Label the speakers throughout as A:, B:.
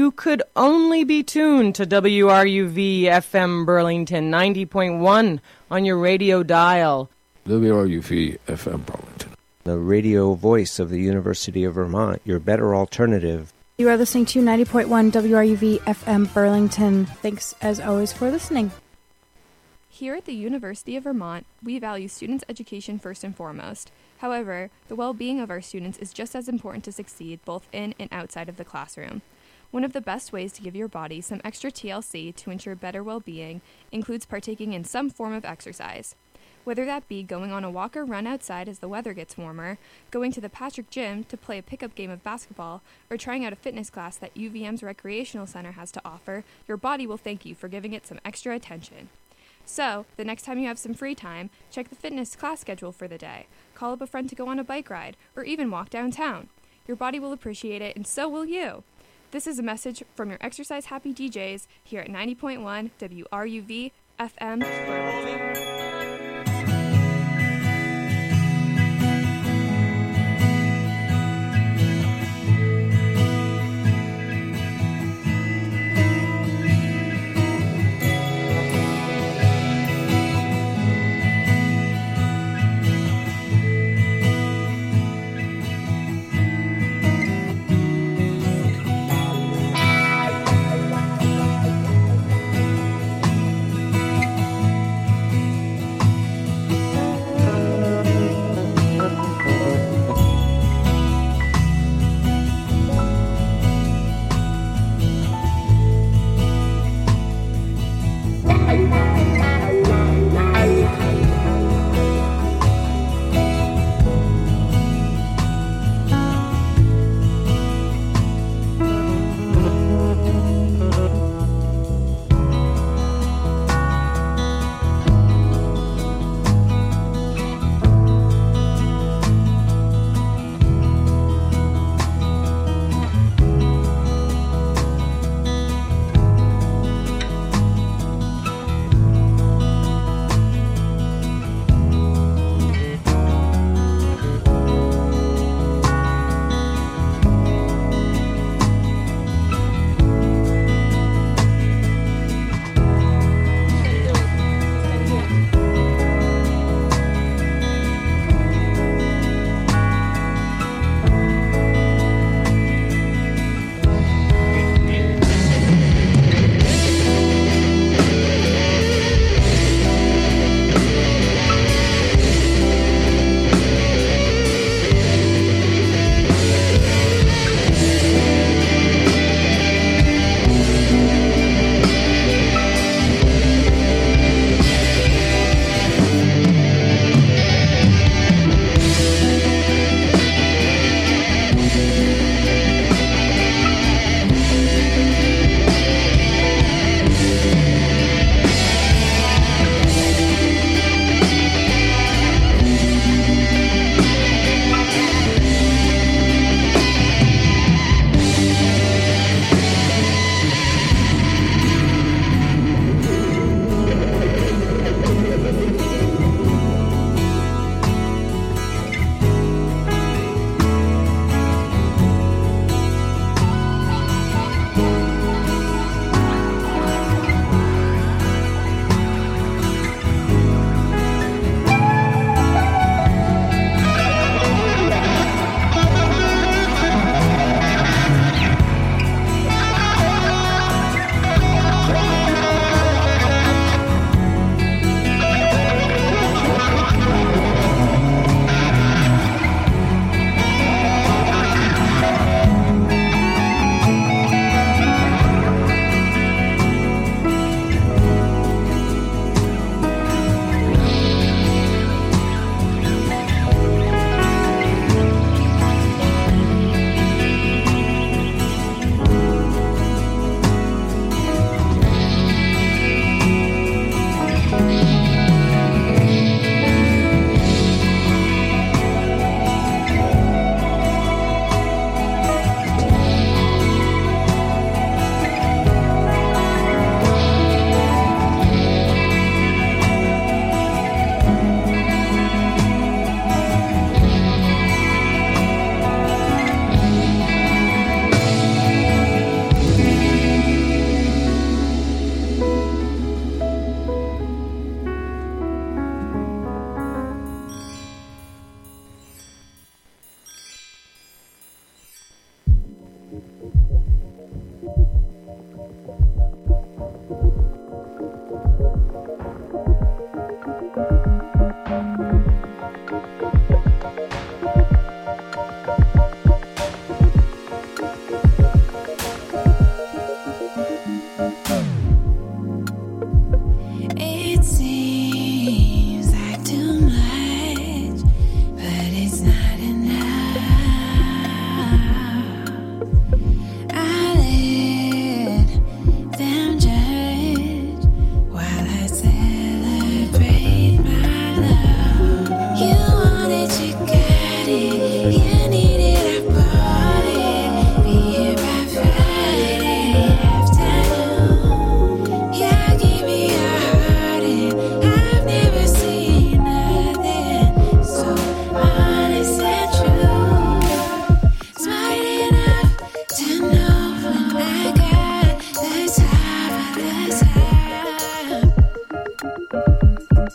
A: you could only be tuned to WRUV FM Burlington 90.1 on your radio dial.
B: WRUV FM Burlington,
C: the radio voice of the University of Vermont, your better alternative.
D: You are listening to 90.1 WRUV FM Burlington. Thanks, as always, for listening.
E: Here at the University of Vermont, we value students' education first and foremost. However, the well-being of our students is just as important to succeed both in and outside of the classroom. One of the best ways to give your body some extra TLC to ensure better well-being includes partaking in some form of exercise. Whether that be going on a walk or run outside as the weather gets warmer, going to the Patrick Gym to play a pickup game of basketball, or trying out a fitness class that UVM's Recreational Center has to offer, your body will thank you for giving it some extra attention. So, the next time you have some free time, check the fitness class schedule for the day, call up a friend to go on a bike ride, or even walk downtown. Your body will appreciate it, and so will you. This is a message from your exercise-happy DJs here at 90.1 WRUV FM Burlington.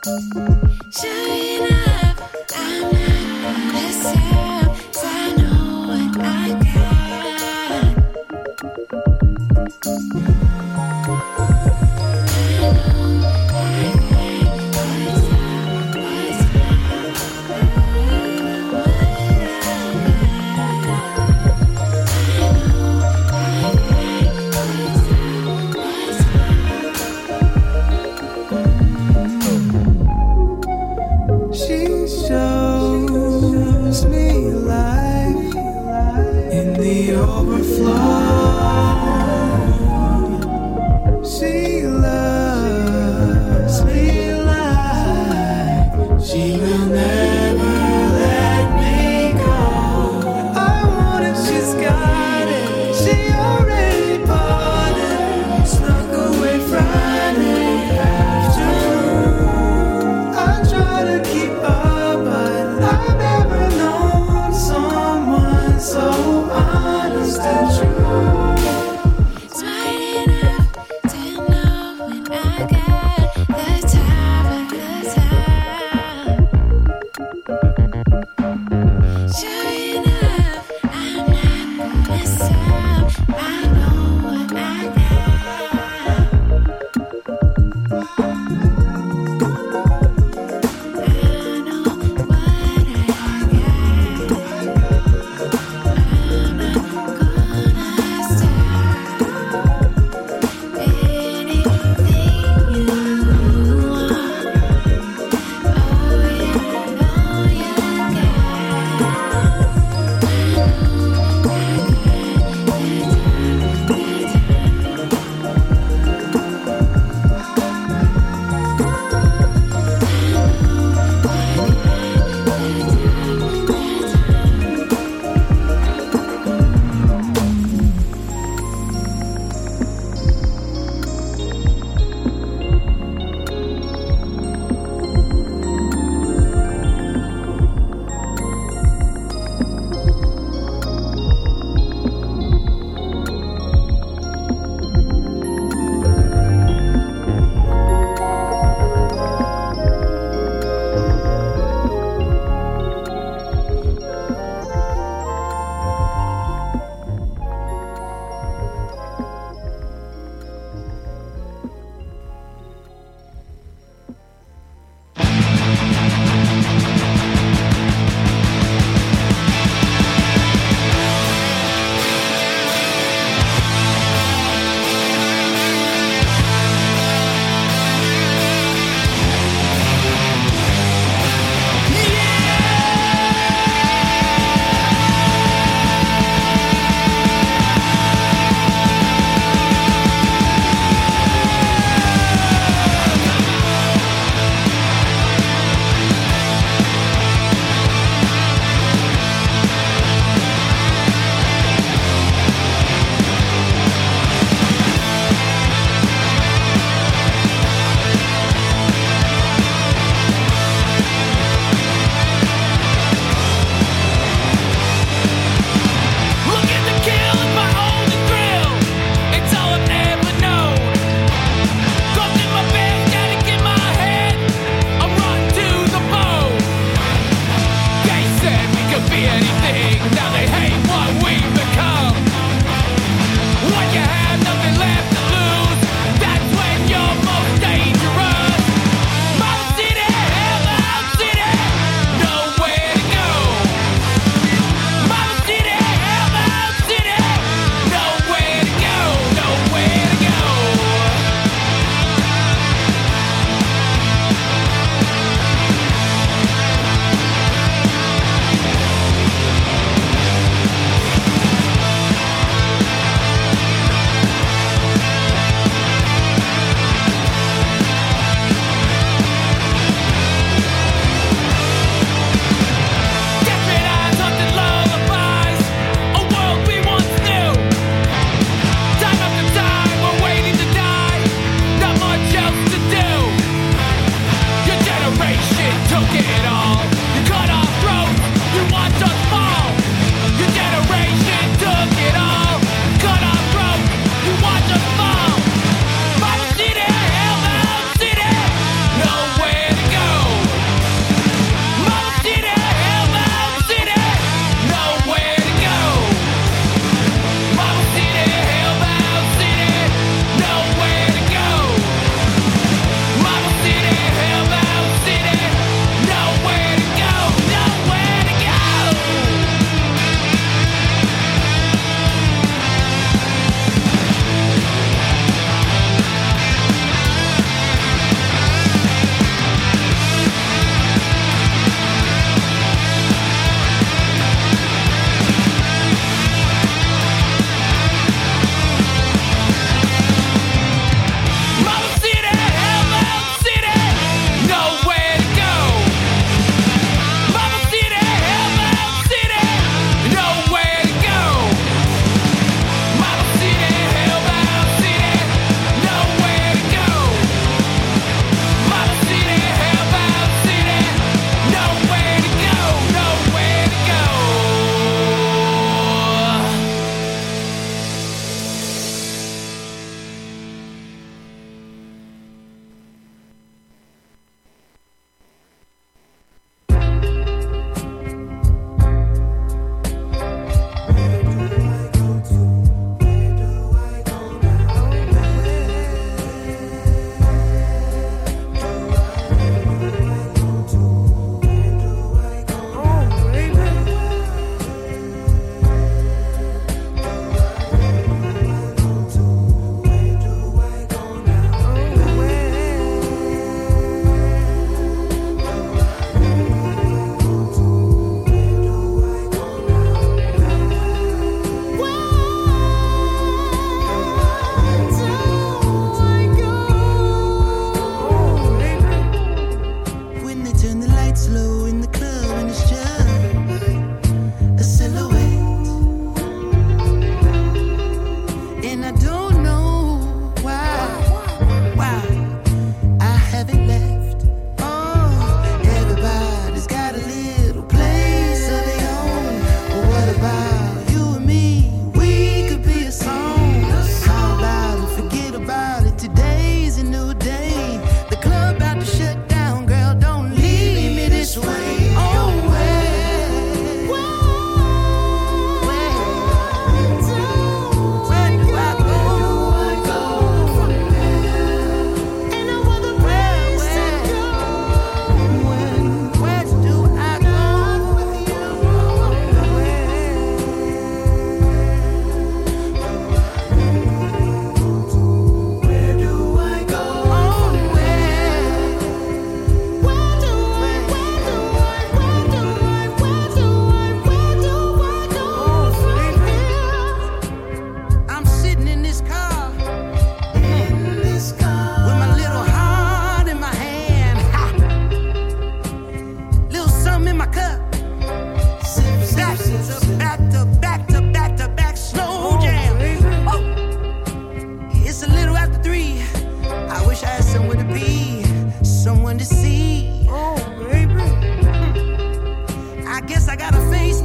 F: Showing up, I'm not myself, 'cause I know what I got.
G: She shows me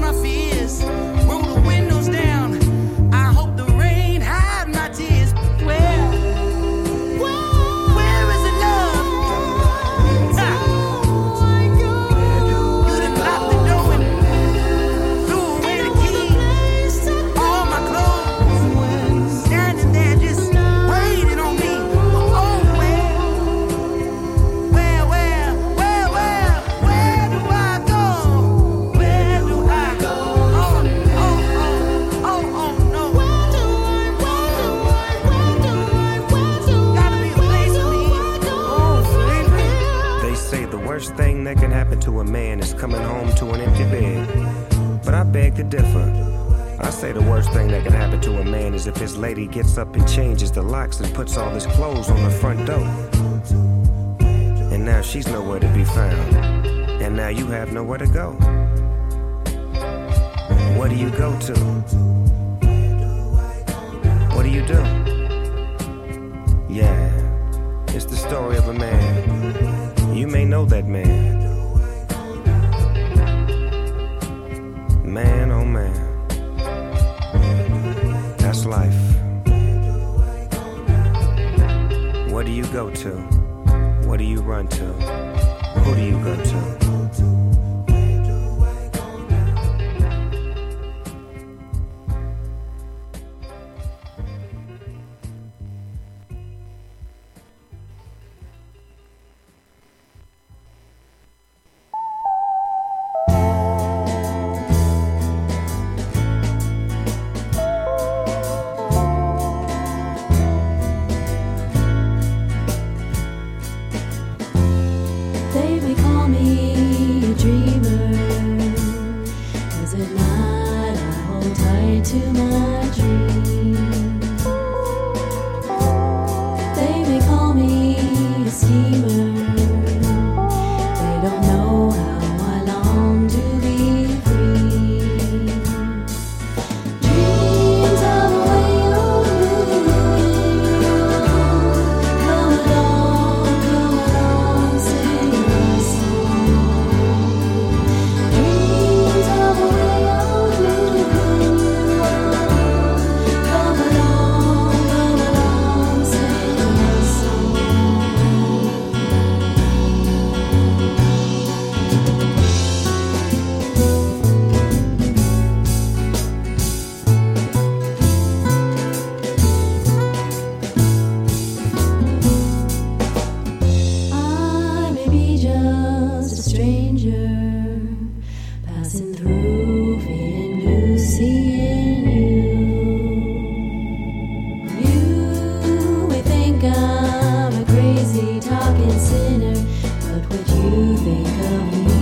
G: my fears. Roll the windows down. I hope the rain hide my tears. Where is the love? You done locked the door and threw away the key. All my clothes standing there just waiting on me. Oh, where do I go? Where do I go? Oh, no. Gotta be a place for me. Oh, baby.
C: They say the worst thing that can happen to a man is coming home to an empty bed. But I beg to differ. I say the worst thing that can happen to a man is if his lady gets up and changes the locks and puts all his clothes on the front door. And now she's nowhere to be found. And now you have nowhere to go. What do you go to? What do you do? Yeah, it's the story of a man. You may know that man. Man, oh man. That's life. What do you go to? What do you run to? Who do you go to?
H: They may call me a dreamer, 'cause at night I hold tight to my dreams. They may call me a schemer, they don't know how I long to be free. Dreams of a way of living. Come along, sing my song. Dreams of a way of living. Come along, sing my song. I may be just a stranger passing through, feeling blue, seeing you. You may think I'm a crazy talking sinner, but would you think of me?